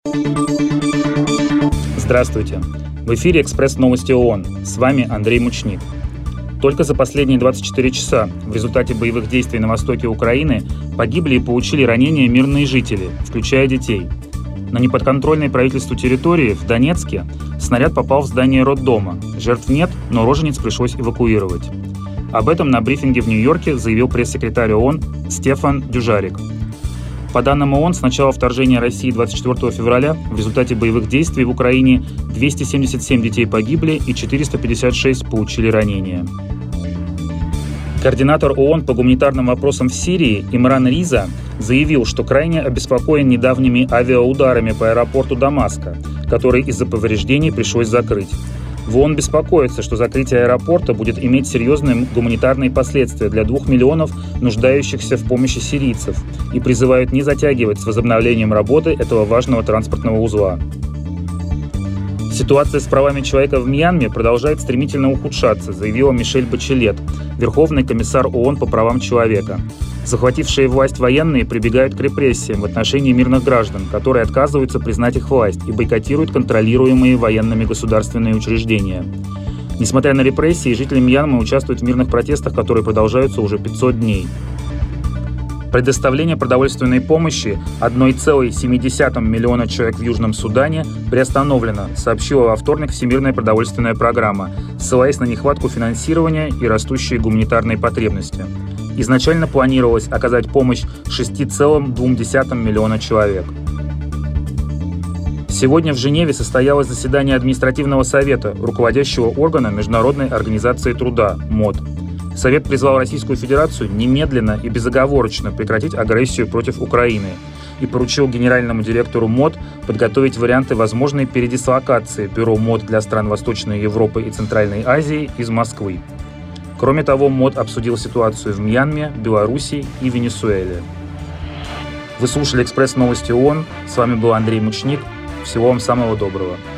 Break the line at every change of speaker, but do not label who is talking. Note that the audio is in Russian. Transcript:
Здравствуйте! В эфире «Экспресс-новости ООН». С вами Андрей Мучник. Только за последние 24 часа в результате боевых действий на востоке Украины погибли и получили ранения мирные жители, включая детей. На неподконтрольной правительству территории в Донецке снаряд попал в здание роддома. Жертв нет, но рожениц пришлось эвакуировать. Об этом на брифинге в Нью-Йорке заявил пресс-секретарь ООН Стефан Дюжарик. По данным ООН, с начала вторжения России 24 февраля в результате боевых действий в Украине 277 детей погибли и 456 получили ранения. Координатор ООН по гуманитарным вопросам в Сирии Имран Риза заявил, что крайне обеспокоен недавними авиаударами по аэропорту Дамаска, который из-за повреждений пришлось закрыть. В ООН беспокоится, что закрытие аэропорта будет иметь серьезные гуманитарные последствия для 2 миллионов нуждающихся в помощи сирийцев и призывают не затягивать с возобновлением работы этого важного транспортного узла. Ситуация с правами человека в Мьянме продолжает стремительно ухудшаться, заявила Мишель Бачелет, Верховный комиссар ООН по правам человека. Захватившие власть военные прибегают к репрессиям в отношении мирных граждан, которые отказываются признать их власть и бойкотируют контролируемые военными государственные учреждения. Несмотря на репрессии, жители Мьянмы участвуют в мирных протестах, которые продолжаются уже 500 дней. Предоставление продовольственной помощи 1,7 миллиона человек в Южном Судане приостановлено, сообщила во вторник Всемирная продовольственная программа, ссылаясь на нехватку финансирования и растущие гуманитарные потребности. Изначально планировалось оказать помощь 6,2 миллиона человек. Сегодня в Женеве состоялось заседание административного совета, руководящего органа Международной организации труда МОД. Совет призвал Российскую Федерацию немедленно и безоговорочно прекратить агрессию против Украины и поручил генеральному директору МОД подготовить варианты возможной передислокации бюро МОД для стран Восточной Европы и Центральной Азии из Москвы. Кроме того, МОД обсудил ситуацию в Мьянме, Беларуси и Венесуэле. Вы слушали «Экспресс-новости ООН». С вами был Андрей Мучник. Всего вам самого доброго.